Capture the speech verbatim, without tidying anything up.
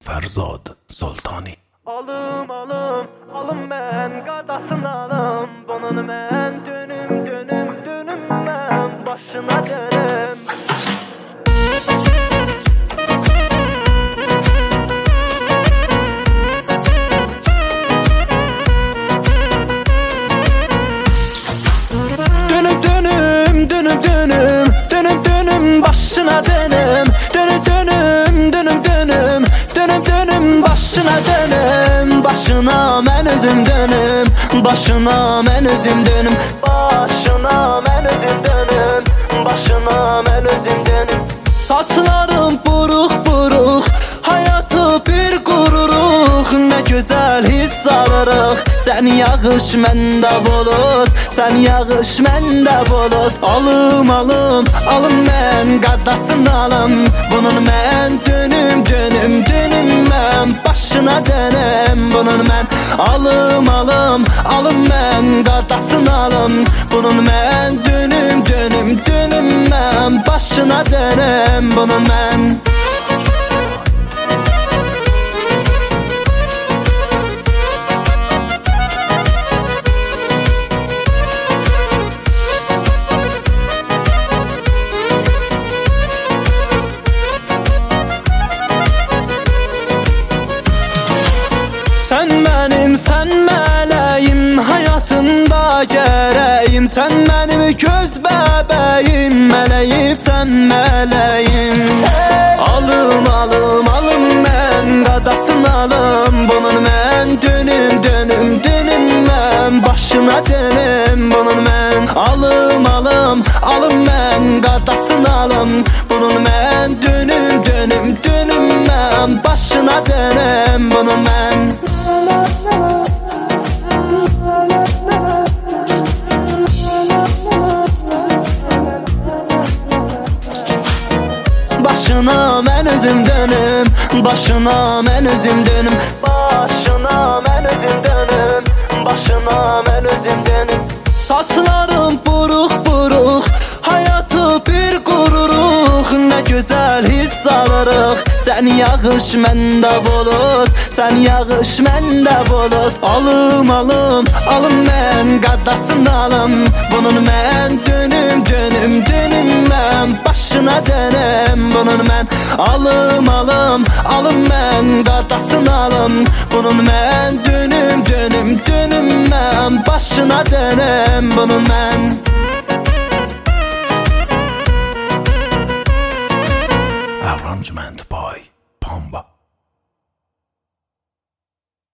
Fərzad Sultani. Alım alım alım ben qadasın alım. Bunun ben dönüm dönüm dönüm ben başına dönüm. Dönüm dönüm dönüm dönüm dönüm dönüm başına dönüm. Dönüm dönüm dönüm dönüm dönüm dönüm başına dönüm. Başına ben özüm dönüm. Başına ben özüm dönüm. Başına ben özüm dönüm. Başına ben özüm dönüm. Saçlarım buruk buruk, hayatı bir gururuk. Ne güzel his alırıq. Sen yağış məndə bulut, sen yağış məndə bulut. Alım alım alım mən qadasın alım. Bunun mən dönüm dönüm dönüm mən başına dönüm. Bunun mən alım alım alım mən qadasın alım. Bunun mən dönüm dönüm dönüm mən başına dönüm. Bunun mən Sen benim, sen meleğim, hayatımda gereğim. Sen benim göz bebeğim, meleğim sen meleğim. Alım alım alım ben qadasın alım. Bunun mən dönüm dönüm dönüm mən başına dönüm. Bunun mən alım alım alım mən qadasın alım. Bunun mən dönüm dönüm dönüm mən başına dönüm. Bunun mən Başına ben özüm dönüm. Başına ben özüm dönüm. Başına ben özüm dönüm. Başına ben özüm dönüm. Saçlarım buruk buruk, hayatı bir gururuk. Ne güzel his alırıq. Sen yağış məndə bulut, sen yağış məndə bulut. Alım alım alım mən qadasın alım. Bunun mən dönüm dönüm dönüm mən başına dönüm. Bunun mən alım alım alım mən qadasın alım. Bunun mən dönüm dönüm dönüm mən başına dönüm. Bunun mən Arrangement by Pamba.